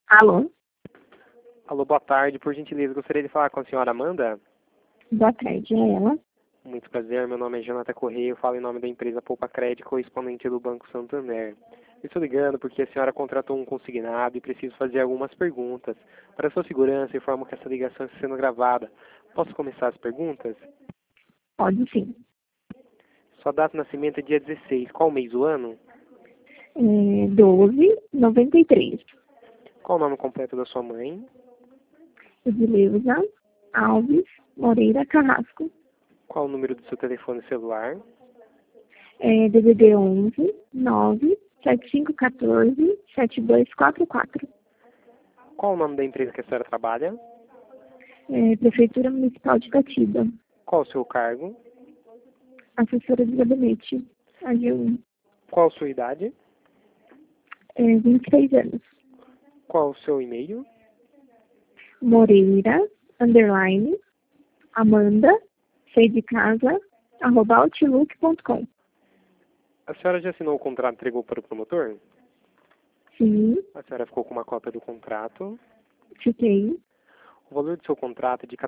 Alô? Alô, boa tarde. Por gentileza, gostaria de falar com a senhora Amanda? Boa tarde, é ela? Muito prazer, meu nome é Jonathan Correia, eu falo em nome da empresa Poupa Crédito, correspondente do Banco Santander. Estou ligando porque a senhora contratou um consignado e preciso fazer algumas perguntas. Para sua segurança, informo que essa ligação está sendo gravada. Posso começar as perguntas? Pode sim. Sua data de nascimento é dia 16. Qual mês do ano? 12,93. Qual o nome completo da sua mãe? Edileuza Alves Moreira Carrasco. Qual o número do seu telefone celular? DDD 11 9 7514 7244. Qual o nome da empresa que a senhora trabalha? Prefeitura Municipal de Itatiba. Qual o seu cargo? Assessora de gabinete. AG1. Qual a sua idade? 26 anos. Qual o seu e-mail? Moreira, _ Amanda, C de casa, @outlook.com. A senhora já assinou o contrato e entregou para o promotor? Sim, A senhora ficou com uma cópia do contrato. fiquei. O valor do seu contrato é de R$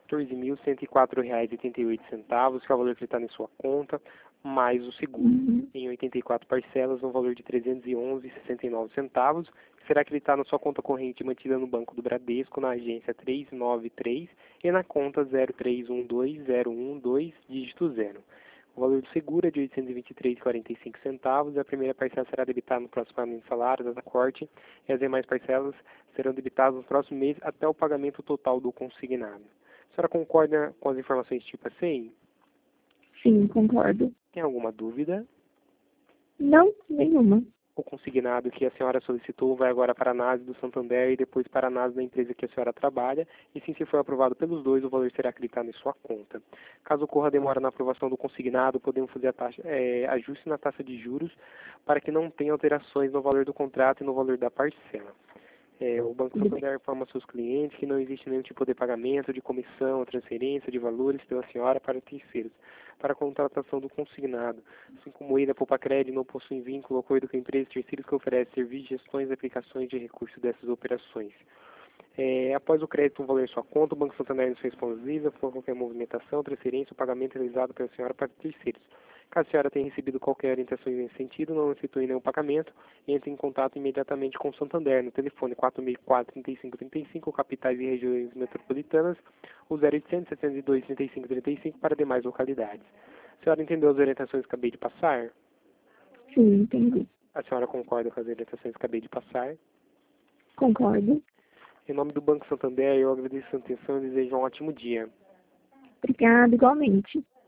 14.104,88, que é o valor que está em sua conta, mais o seguro, em 84 parcelas, no valor de R$ 311,69, que será acreditado na sua conta corrente mantida no Banco do Bradesco, na agência 393 e na conta 0312012, dígito 0. O valor do seguro é de R$ 823,45 e a primeira parcela será debitada no próximo pagamento de salário, da corte, e as demais parcelas serão debitadas no próximo mês até o pagamento total do consignado. A senhora concorda com as informações tipo assim? Sim, concordo. Tem alguma dúvida? Não, nenhuma. O consignado que a senhora solicitou vai agora para a análise do Santander e depois para a análise da empresa que a senhora trabalha, e sim, se for aprovado pelos dois, o valor será acreditado em sua conta. Caso ocorra demora na aprovação do consignado, podemos fazer ajuste na taxa de juros para que não tenha alterações no valor do contrato e no valor da parcela. O Banco Santander informa aos seus clientes que não existe nenhum tipo de pagamento, de comissão, transferência de valores pela senhora para terceiros, para a contratação do consignado. Assim como ele, a Poupa Crédito não possui vínculo ou acordo com empresas terceiras que oferecem serviços, gestões e aplicações de recursos dessas operações. Após o crédito no valor em sua conta, o Banco Santander não se responsabiliza por qualquer movimentação, transferência ou pagamento realizado pela senhora para terceiros. Caso a senhora tenha recebido qualquer orientação nesse sentido, não efetue nenhum pagamento, entre em contato imediatamente com o Santander no telefone 464-3535, capitais e regiões metropolitanas, o 0800 702 3535 para demais localidades. A senhora entendeu as orientações que acabei de passar? Sim, entendi. A senhora concorda com as orientações que acabei de passar? Concordo. Em nome do Banco Santander, eu agradeço a sua atenção e desejo um ótimo dia. Obrigada, igualmente.